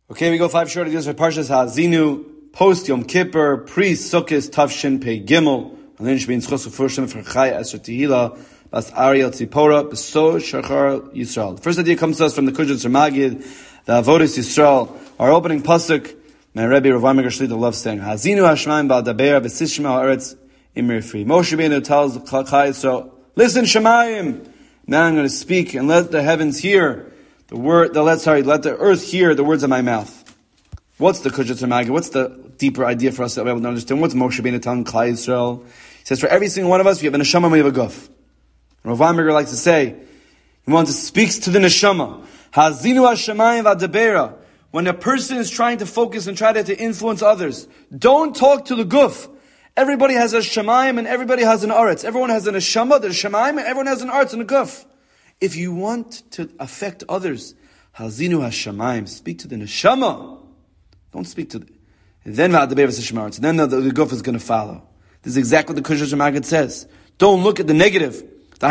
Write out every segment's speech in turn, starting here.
Okay, we go 5 short ideas for Parshas Ha'azinu, post Yom Kippur, pre Sukkot, Tavshin Pei Gimel, and then Shbein Tzchos Ufurshim for Chai Esher Tehila, Bas Ariel Tzipora, Beso Shachar Yisrael. The first idea comes to us from the Kushas Magid, the Avodas Yisrael. Our opening pasuk, my Rebbe Rav Amiger Shlita loves saying, Ha'azinu Hashmaim Ba'adaber B'sishma Ha'aretz Imir Free. Moshe Rabbeinu tells Chai Yisrael, listen Shemayim, now I'm going to speak and let the heavens hear let the earth hear the words of my mouth. What's the Kushas Magid? What's the deeper idea for us that we able to understand? What's Moshe Rabbeinu telling Klal Yisrael? He says, for every single one of us, we have a neshama, we have a guf. Rav Amiger likes to say, he wants to speak to the neshama. Ha'azinu Hashemayim v'adabera. When a person is trying to focus and try to influence others, don't talk to the guf. Everybody has a shemayim and everybody has an aretz. Everyone has a neshama, there's shemayim, and everyone has an aretz and a guf. If you want to affect others, Ha'azinu Hashemayim, speak to the neshama. Don't speak to the... Then the guf is going to follow. This is exactly what the Kushas Magid says. Don't look at the negative.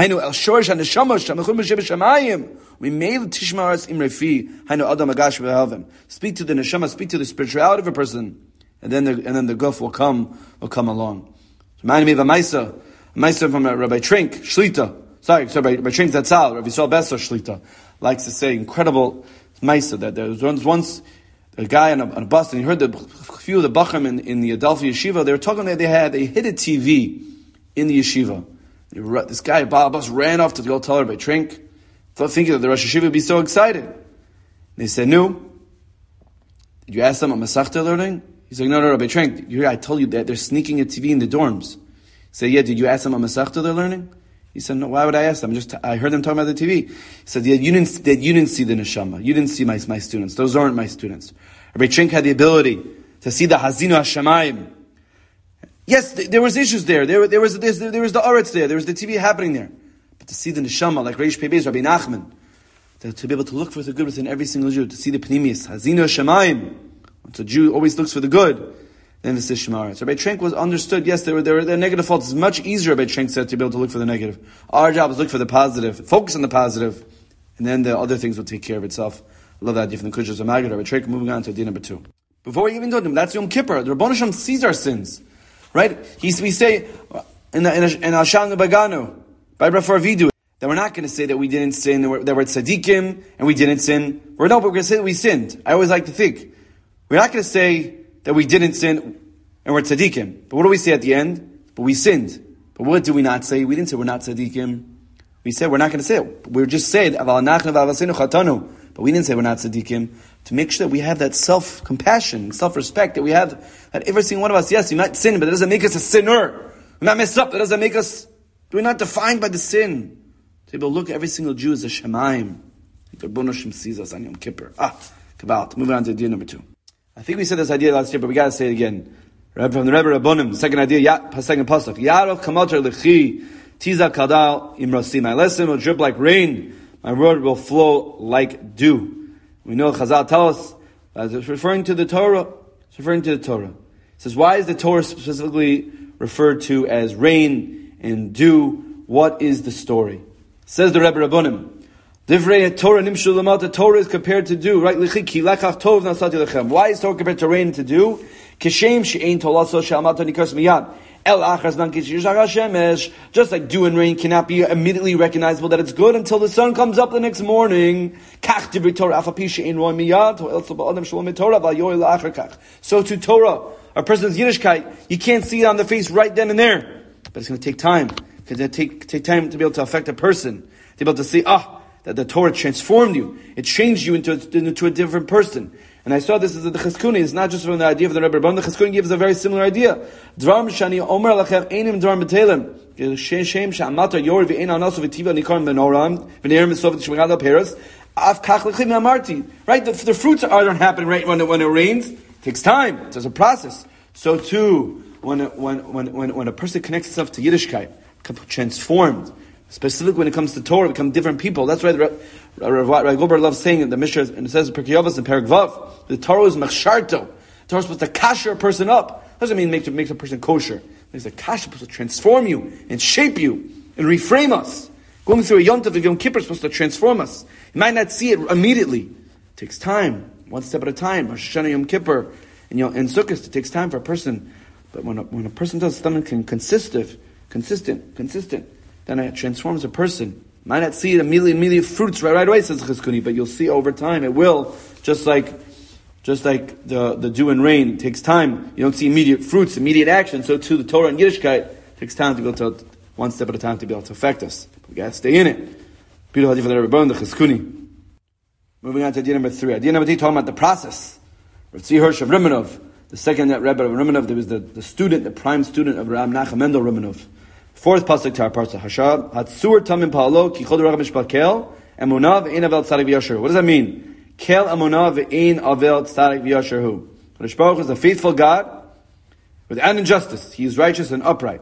Speak to the neshama, speak to the spirituality of a person, and then the guf will come along. Reminded me of a Maisa from Rabbi Trink Shlita. Sorry, Rabbi Trink Zatzal, Rabbi Yisrael Besser Shlita likes to say incredible Maisa that there was once a guy on a bus, and he heard a few of the Bachram in the Adelphi Yeshiva. They were talking that they hid a TV in the yeshiva. This guy, Baal Bus, ran off to go tell Rabbi Trink, thinking that the Rosh Yeshiva would be so excited. And they said, no. Did you ask them what Masechta learning? He's like, no, Rabbi Trink, I told you that they're sneaking a TV in the dorms. He said, yeah, did you ask them what Masechta they're learning? He said, no, why would I ask them? I heard them talking about the TV. He said, yeah, you didn't see the neshama. You didn't see my students. Those aren't my students. Rabbi Trink had the ability to see the Ha'azinu Hashemayim. Yes, there was issues there. There was the aretz there. There was the TV happening there. But to see the neshama, like Reish Pei Beis, Rabbi Nachman, to be able to look for the good within every single Jew, to see the pnimius, Ha'azinu Hashemayim. Once a Jew always looks for the good, then the Shema. So Rabbi Trink was understood, yes, there were negative faults. It's much easier, Rabbi Trink said, to be able to look for the negative. Our job is look for the positive, focus on the positive, and then the other things will take care of itself. I love that idea from the Kushas Magid, Rabbi Trink. Moving on to idea number 2. Before we even do them, that's Yom Kippur. The Rebbeinu Shem sees our sins. Right? We say, in Al-Shan Baganu, by Rafa Vidu, that we're not going to say that we didn't sin, that we're tzaddikim, and we didn't sin. But we're going to say that we sinned. I always like to think. We're not going to say that we didn't sin, and we're tzaddikim. But what do we say at the end? But we sinned. But what do we not say? We didn't say we're not tzaddikim. We said we're not going to say it. We're just saying, but we didn't say we're not tzaddikim. To make sure that we have that self-compassion, self-respect, that we have, that every single one of us, yes, we might sin, but that doesn't make us a sinner. We're not messed up. That doesn't make us, we're not defined by the sin. To be able to look at every single Jew as a Shemaim. The Rebbeinu Shem sees us on Yom Kippur. Kabbalah. Moving on to idea number 2. I think we said this idea last year, but we got to say it again. From the Rebbe Rabbonim, second idea, second pasuk. Yarov kamoter lechi, tiza kadal imrosi. My lesson will drip like rain. My word will flow like dew. We know Chazal tell us that it's referring to the Torah. It's referring to the Torah. It says, why is the Torah specifically referred to as rain and dew? What is the story? Says the Rebbe Rabbonim. Divrei Torah nimshu lamata. Torah is compared to dew. Right? Why is Torah compared to rain and to dew? Kishem she'ein tolaso she'amata nikas miyad. Just like dew and rain cannot be immediately recognizable that it's good until the sun comes up the next morning. So to Torah, a person's Yiddishkeit, you can't see it on the face right then and there. But it's going to take time. It's going to take time to be able to affect a person. To be able to see, that the Torah transformed you. It changed you into a different person. And I saw this as the Cheskuni. It's not just from the idea of the Rebbe Rabban. The Cheskuni gives a very similar idea. Dvarim shani omer lachem einim dvarim betelem. Shem she'amata yor v'ein anasu v'tiva nikarim benoram v'neir misov v'shmigad al-peres. Av kach lechim amarti. Right? The fruits aren't happening right when it rains. It takes time. There's a process. So too, when a person connects himself to Yiddishkeit, transformed, specifically when it comes to Torah, become different people. That's why Rav Gober loves saying in the Mishnah, and it says in Pirkei Avos and Perek Vav, the Torah is machsharto. The Torah is supposed to kasher a person up. Doesn't mean make a person kosher. It makes a kasher supposed to transform you and shape you and reframe us. Going through a Yom Tov of Yom Kippur is supposed to transform us. You might not see it immediately. It takes time. one step at a time. Rosh Hashanah, Yom Kippur, and Sukkot, it takes time for a person. But when a person does something consistent, then it transforms a person. Might not see immediate fruits right away, says Chizkuni, but you'll see over time it will. Just like the dew and rain takes time. You don't see immediate fruits, immediate action. So too the Torah and Yiddishkeit takes time to go to one step at a time to be able to affect us. But we gotta stay in it. Beautiful hadith for the Rebbe and the Chizkuni. Moving on to idea number 3. Idea number 3 talking about the process. Rav Tzvi Hirsch of Rimanov, the second Rebbe of Rimanov, there was the student, the prime student of Rab Nachum Mendel Rimanov. Fourth pasuk to our parsha. Hashab Hatzur Tamim Pa'alo Ki Chod Rach Mishpat Kel Emunah Ve'ein Avel Tzadik V'Yasher. What does that mean? Kel Emunah Ve'ein Avel Tzadik V'Yasher Hu. Kadosh Baruch Hu is a faithful God without injustice. He is righteous and upright.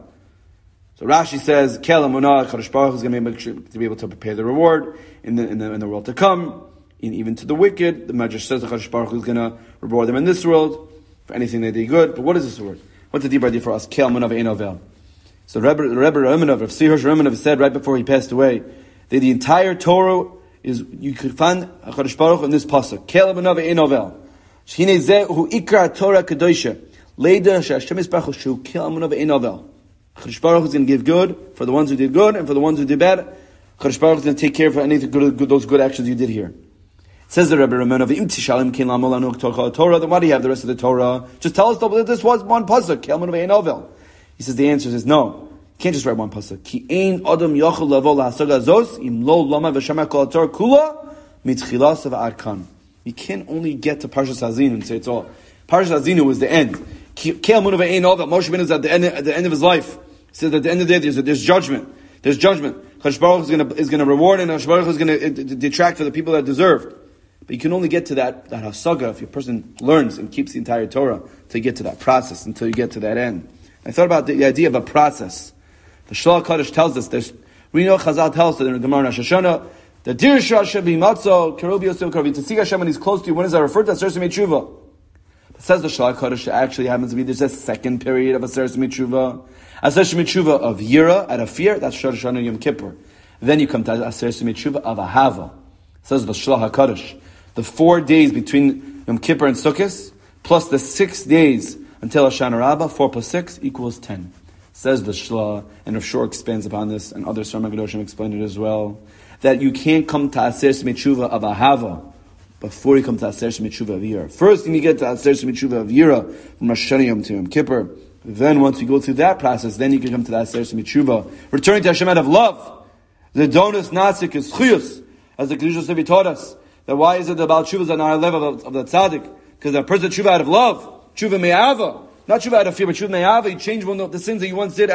So Rashi says Kel Emunah Kadosh Baruch Hu is going to be able to prepare the reward in the world to come, even to the wicked. The Medrash says that Kadosh Baruch Hu is going to reward them in this world for anything they did good. But what is this word? What's the deeper idea for us? Kel Emunah Ve'ein Avel. So the Rebbe Rav Tzvi Hirsch Rav said right before he passed away that the entire Torah is, you could find HaKadosh Baruch Hu in this pasuk. Kel Emunah Ve'ein Avel. Sh'hinei zeh hu ikar Torah Kedosha. Leida she'Hashem Yisbarach Hu shu Kel Emunah Ve'ein Avel. HaKadosh Baruch Hu is going to give good for the ones who did good, and for the ones who did bad, HaKadosh Baruch Hu is going to take care of anything good, those good actions you did here. Says the Rebbe Rav Im tishalim kin lamol anu Torah. Then why do you have the rest of the Torah? Just tell us that this was one pasuk. Kel Emunah Ve'ein Avel. He says the answer is no. You can't just write one pasuk. Ki ein adam yachol lavo lahasaga zos im lo lama v'shama kol Torah kula mitchilas v'ad kan. You can't only get to Parshas Hazinu and say it's all. Parshas Hazinu was the end. Kel Emunah Ve'ein Avel. Moshe Rabbeinu is at the end of his life. He says at the end of the day there's judgment. There's judgment. Kadosh Baruch Hu is going to reward, and Kadosh Baruch Hu is going to detract for the people that deserve. But you can only get to that hasaga if your person learns and keeps the entire Torah to get to that process until you get to that end. I thought about the idea of a process. The Shlach HaKadosh tells us, we know Chazal tells us that in the Gemara Rosh Hashanah, the Dirsha Hashem b'matzo, Kerubi Yosef Kerubi, to see Hashem when He's close to you, when is that referred to? Aseret Tshuva. It says the Shlach HaKadosh actually happens to be, there's a second period of Aseret Tshuva. Aseret Tshuva of Yira, out of fear, that's Rosh Hashanah Yom Kippur. Then you come to Aseret Tshuva of Ahava. It says the Shlach HaKadosh. The 4 days between Yom Kippur and Sukkot, plus the 6 days until Hoshana Rabbah, 4 plus 6 equals 10. Says the Shla, and Rav Shor expands upon this, and other Sarma Gedoshim explain it as well, that you can't come to Aseret Tshuva of Ahava before you come to Aseret Tshuva of Yira. First, you need to get to Aseret Tshuva of Yira from Rosh Hashanah Yom to Yom Kippur. Then, once you go through that process, then you can come to the Aseret Tshuva, returning to Hashem out of love. The Donos Nasik is Chuyus, as the Kedushas Levi taught us. That why is it the Baal Tshuva is on our level of the Tzaddik? Because a person Tshuva out of love, Tshuva Me'ava. Not Tshuva out of fear, but Tshuva Me'ava. You change one of the sins that you once did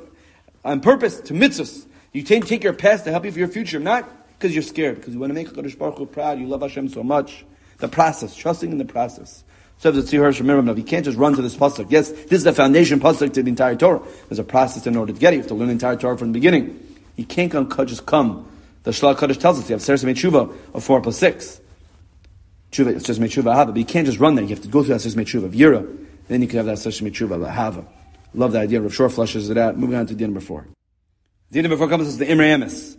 on purpose to mitzvahs. You take your past to help you for your future, not because you're scared, because you want to make HaKadosh Baruch Hu proud, you love Hashem so much. The process, trusting in the process. So the Tzvi Hirsch Rav, you can't just run to this pasuk. Yes, this is the foundation pasuk to the entire Torah. There's a process in order to get it. You have to learn the entire Torah from the beginning. You can't just come. The Shlach HaKadosh tells us you have Aseret Tshuva of 4 plus 6. Tshuva, it's just Tshuva Ahava, but you can't just run there. You have to go through that Aseret Tshuva of Yira. Then you can have that Aseret Tshuva of Ahava. Love that idea. Rav Shor flushes it out. Moving on to the number 4. The number 4 comes as the Imrei Emes.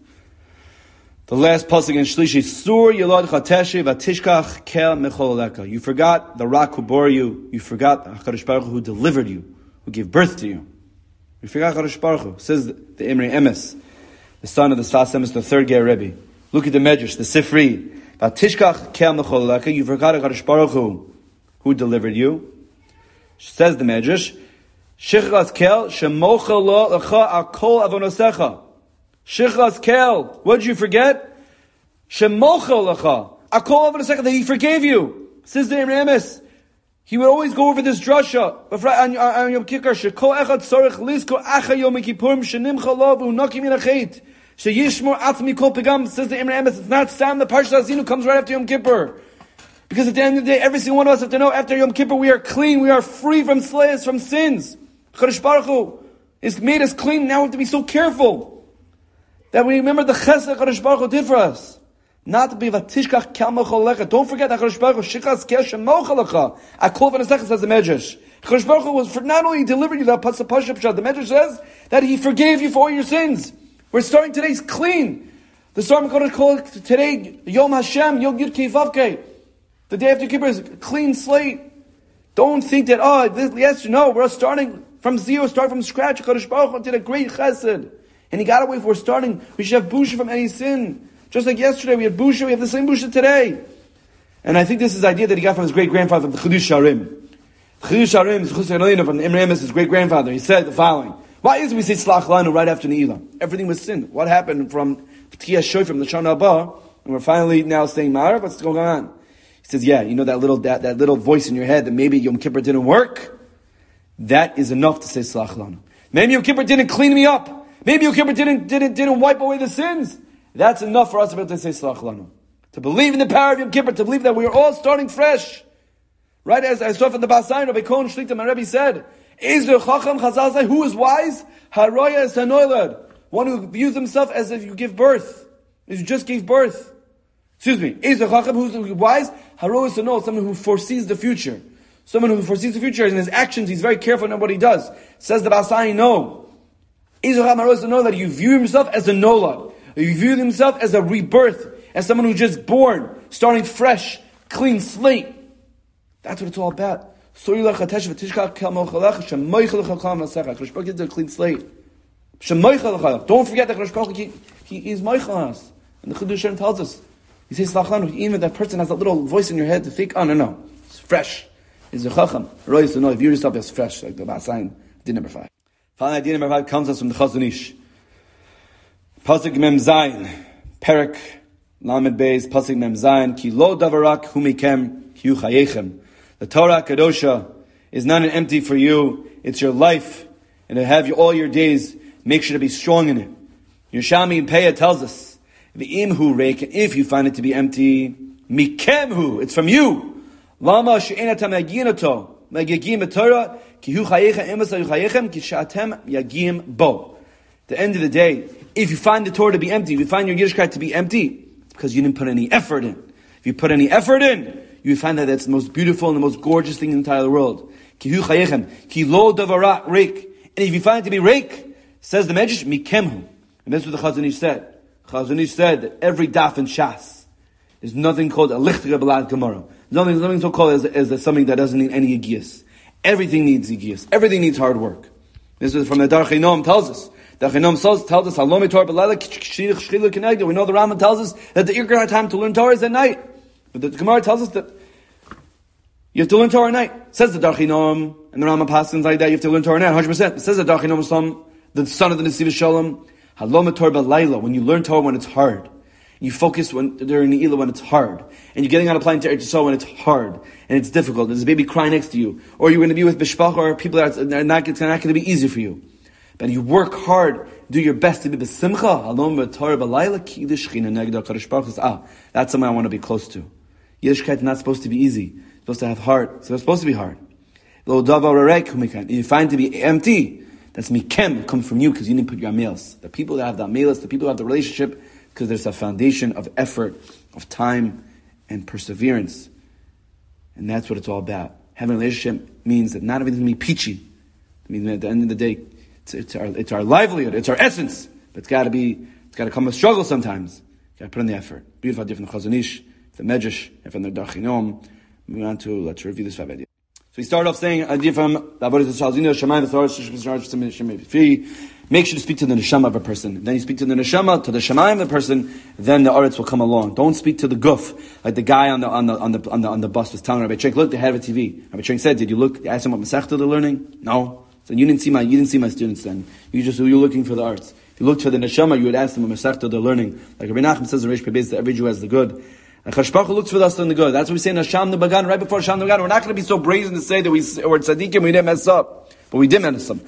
The last pasuk in Shlishi, Sur Yelod Chateshi Vatishkach Kel Mechololeka. You forgot the rock who bore you. You forgot HaKadosh Baruch Hu who delivered you, who gave birth to you. You forgot HaKadosh Baruch Hu. Says the Imrei Emes, the son of the Sfas Emes, the third Ger Rebbe. Look at the Medrash, the Sifri. Vatishkach Kel Mechololeka. You forgot HaKadosh Baruch Hu who delivered you. Says the Medrash, Shichras Kel Shemochel Lo Lecha Akol Avonosecha. Shichras Kel, what did you forget? Shemochel Lecha Akol Avonosecha, that He forgave you. Says the Imrei Emes. He would always go over this drasha. On Yom Kippur, Shekol Echad Tzorich Lizko Acha Yom Kippurim Shenimcha Lo V'Unaki Min HaChet Sheyishmor Atzmi Kol Pegam. Says the Imrei Emes. It's not Sam. The Parshat Hazinu comes right after Yom Kippur. Because at the end of the day, every single one of us have to know, after Yom Kippur, we are clean, we are free from slayers, from sins. Kadosh Baruch Hu has made us clean. Now we have to be so careful that we remember the chesed Kadosh Baruch Hu did for us. Not to be vatishkach kel mecholelecha. Don't forget that Kadosh Baruch Hu shichas kel shemocholelecha. Akol v'nesecha, says the Medrash. Kadosh Baruch Hu was for not only delivered you, the Medrash says that He forgave you for all your sins. We're starting today's clean. The Psalm Kodesh called today Yom Hashem, Yom Yud Kei Vav Kei. The day after Kippur is a clean slate. Don't think that, we're starting from zero, start from scratch. HaKadosh Baruch Hu did a great chesed. And he got away if we're starting. We should have busha from any sin. Just like yesterday, we had busha, we have the same busha today. And I think this is the idea that he got from his great-grandfather, the Chidush Harim. Chidush Harim is from the Imre Emes, his great-grandfather. He said the following. Why is it we say Slach Lanu right after Ne'ilah? Everything was sin. What happened from Tkiyah Shoy, from the Shana Haba, and we're finally now saying Ma'ariv? What's going on? He says, that little voice in your head that maybe Yom Kippur didn't work? That is enough to say Slach Lanu. Maybe Yom Kippur didn't clean me up. Maybe Yom Kippur didn't wipe away the sins. That's enough for us to be able to say Slach Lanu. To believe in the power of Yom Kippur, to believe that we are all starting fresh. Right as I saw from the Basayin, Rabbi Cohen Shlita, my Rebbe said, Ezer Chacham Chazal say, who is wise? Haroya is Hanoilad. One who views himself as if you give birth. As you just gave birth. Excuse me. Ezer Chacham, who's wise? Haroya is Hanoilad, someone who foresees the future. Someone who foresees the future, and in his actions, he's very careful in what he does. Says the Basayin, no. Ezer Chacham Haroya is Hanoilad, you view himself as a Nolad. You view himself as a rebirth. As someone who's just born, starting fresh, clean slate. That's what it's all about. Don't forget the clean slate. Don't forget that He is Meichel us. And the Chidush Harim tells us, he says, even if that person has that little voice in your head to think, no. It's fresh. It's a Chacham. Royce to know, if you yourself as fresh, like the Basayin, idea number 5. Finally, idea number 5 comes us from the Chazon Ish. Pasuk Mem Zayin, Perek, Lamed Beis, Pasuk Mem Zayin, Ki lo davarak hu mikem, ki hu chayechem. The Torah Kadosha is not an empty for you, it's your life, and to have you all your days, make sure to be strong in it. Yerushalmi Peah tells us, V'imhu reik, if you find it to be empty, mikemhu, it's from you. Lama she'enatam yaginato, magyagim Torah, ki hu chayechem emas hu chayechem, ki sha'atem yagim bo. At the end of the day, if you find the Torah to be empty, if you find your Yiddishkeit to be empty, it's because you didn't put any effort in. If you put any effort in, you find that that's the most beautiful and the most gorgeous thing in the entire world. Ki hu chayechem, ki lo davarak reik. And if you find it to be reik, says the Medrash, mikemhu. And that's what the Chazon Ish said. Chazon Ish said that every daf in Shas is nothing called a lichtiga b'lad gemara. Nothing so called as something that doesn't need any yigiyas. Everything needs yigiyas. Everything needs hard work. This is from the Darchei Noam tells us. Darchei Noam tells us, Halom Torah b'layla k'shchilach shchilach k'negda. We know the Rambam tells us that the Ikar time to learn Torah is at night. But the Gemara tells us that you have to learn Torah at night. Says the Darchei Noam, and the Rambam passes like that, you have to learn Torah at night, 100%. It says the Darchei Noam, the son of the Nesiv Shalom, Halom Torah b'layla, when you learn Torah when it's hard. You focus during the Ne'ilah when it's hard. And you're getting on a plane to Eretz Yisrael when it's hard. And it's difficult. There's a baby crying next to you. Or you're going to be with Bishpach or people that are not going to be easy for you. But you work hard, do your best to be b'simcha. Halom Torah b'layla, ki l'shchina negda kadosh baruch hu. That's someone I want to be close to. Yiddishkeit is not supposed to be easy. It's supposed to have heart. It's supposed to be hard. If you find it to be empty, that's mikem. It comes from you because you didn't put your amelis. The people that have the amelis, the people that have the relationship, because there's a foundation of effort, of time, and perseverance. And that's what it's all about. Having a relationship means that not everything can be peachy. I mean, at the end of the day, it's our livelihood, it's our essence. But it's got to come with struggle sometimes. You got to put in the effort. Beautiful idea from the Chazon Ish, the Medrash, and from the Darchei Noam. Moving on to, let's review this 5 ideas. So we start off saying, idea from the Avodah Shalzina, Shemayim, the Torah, make sure to speak to the neshama of a person. Then you speak to the neshama, to the Shemayim of the person, then the Aretz will come along. Don't speak to the guf, like the guy on the bus was telling Rabbi Trink, look, they have a TV. Rabbi Trink said, did you look, you asked him what Masechta they're learning? No. So you didn't see my students then. You're looking for the arts. If you looked for the neshama, you would ask them what Masechta they're learning. Like Rabbi Nachman says in Reish Pebez that every Jew has the good. And Kadosh Baruch Hu looks for us in the good. That's what we say in Hasham the Bagan, right before Hasham the Bagan. We're not going to be so brazen to say that we're tzaddikim, we didn't mess up. But we did mess up.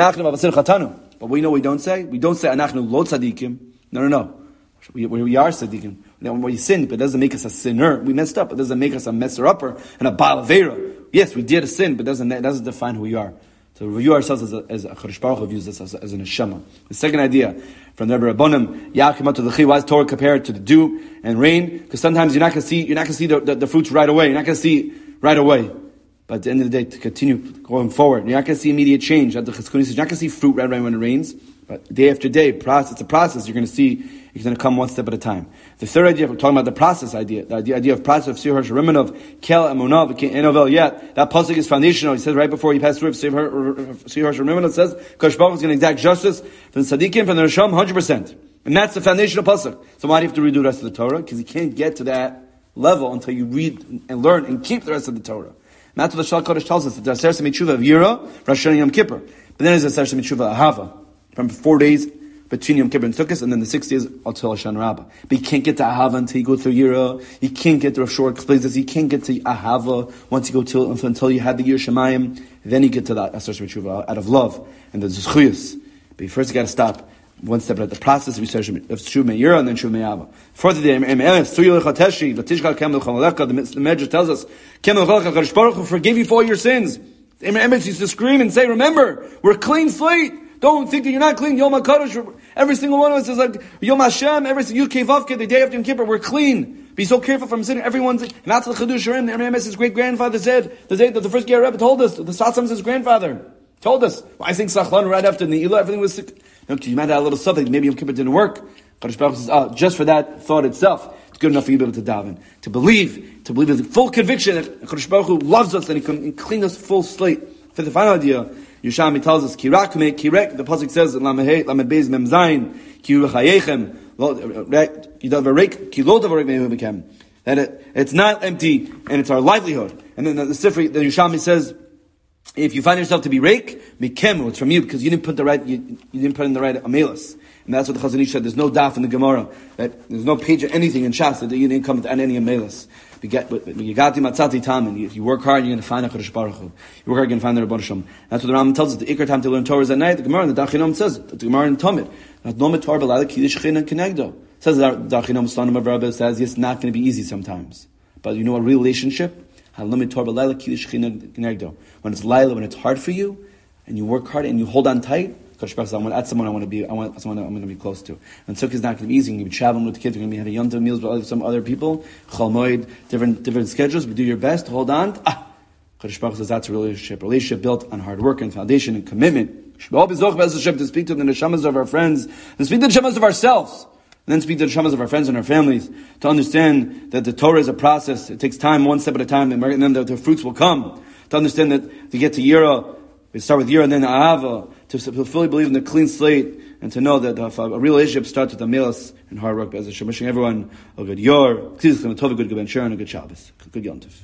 But we know we don't say. We don't say, Anachnu lo tzaddikim. No. We are tzaddikim. We sinned, but it doesn't make us a sinner. We messed up, but it doesn't make us a messer-upper and a Baal Aveira. Yes, we did a sin, but it doesn't define who we are. So we view ourselves as a Kadosh Baruch Hu views us as an neshama. The second idea from the Rebbe Rabbanim, Yaakimah to the Chi, why is Torah compared to the dew and rain? Because sometimes you're not going to see the fruits right away. You're not going to see right away. But at the end of the day, to continue going forward, you're not going to see immediate change. You're not going to see fruit right away when it rains. But day after day, it's a process. You're going to see it's going to come one step at a time. The third idea, we're talking about the process idea, the idea of process of Sihar Sharimanov, Kel Emunav, Enovel Yet. That pasuk is foundational. He says right before he passed through Sihar Sharimanov, says Kosh Baruch is going to exact justice from the Tzaddikim, from the Risham, 100%. And that's the foundational pasuk. So why do you have to read the rest of the Torah? Because you can't get to that level until you read and learn and keep the rest of the Torah. And that's what the Shal Kodesh tells us. That there's Aseret Mitzvah of Yira, Rosh Hashanah, Yom Kippur. But then there's Aseret Mitzvah of Ahava, from 4 days between Yom Kippur and Sukkot, and then the 6 days until Hashanah Rabbah. But you can't get to Ahava until you go through Yira. You can't get to Rav Shor explains this. You can't get to Ahava once you go until you had the Yir Shemayim. Then you get to that Aseret Mitzvah out of love and the Zechuyos. But first you got to stop one step at the process of Shuv Me'ira and then Shuv Me'ava. Further, the Medrash tells us, HaKadosh Baruch Hu forgive you for all your sins. The Emes used to scream and say, remember, we're a clean slate. Don't think that you're not clean. Yom HaKadosh, every single one of us is like, Yom Hashem, every single Yud Kevavke, the day after Yom Kippur, we're clean. Be so careful from sinning. Everyone's, and that's the Chidush Shurim, the Emes' great-grandfather said, the first Ger Rebbe told us, the Satzam's his grandfather, told us. Well, I think Sachlan right after Ne'ilah, everything was sick. No, you might have a little something. Maybe Yom Kippur didn't work. Kadosh Baruch Hu says, just for that thought itself, it's good enough for you to be able to daven. To believe with full conviction that Kadosh Baruch Hu loves us and He can clean us full slate. For the final idea, Yerushalmi tells us, Kirek, the pasuk says, Lamed Beis Mem Zayin, Ki Ruchayechem, that it's not empty and it's our livelihood. And then the Sifri, the Yerushalmi says, if you find yourself to be reik, mikemu, it's from you because you didn't put you didn't put in the right amelis, and that's what the Chazon Ish said. There's no daf in the Gemara, that there's no page or anything in Shas that you didn't come to any amelis. You got the matzati tam, and if you work hard, you're going to find a Kadosh Baruch Hu. You work hard, you're going to find the Rebbeinu Shem. That's what the Rambam tells us. The ikar time to learn Torah is at night. The Gemara in the Dachinom says the Gemara in Talmud. No Torah b'layla kiddush china kenegdo. Says the Dachinom Slanim of Rabbi says it's not going to be easy sometimes, but you know a real relationship. When it's Laila, when it's hard for you, and you work hard and you hold on tight, that's someone I want someone I'm going to be close to. And Sukkah is not going to be easy. You're going to be traveling with the kids. You're going to be having yom tov meals with some other people. Chol Moed, different schedules. But do your best to hold on. Kadosh Baruch says that's a relationship built on hard work and foundation and commitment. To speak to the neshamas of our friends, to speak to the neshamas of ourselves. And then speak to the neshamas of our friends and our families to understand that the Torah is a process. It takes time, one step at a time, and then the fruits will come. To understand that to get to Yira, we start with Yira and then Ahava, to fully believe in the clean slate, and to know that a real relationship starts with amelis and hard work. As a wishing everyone a good Yor, a good Shabbos, a good Yom Tov.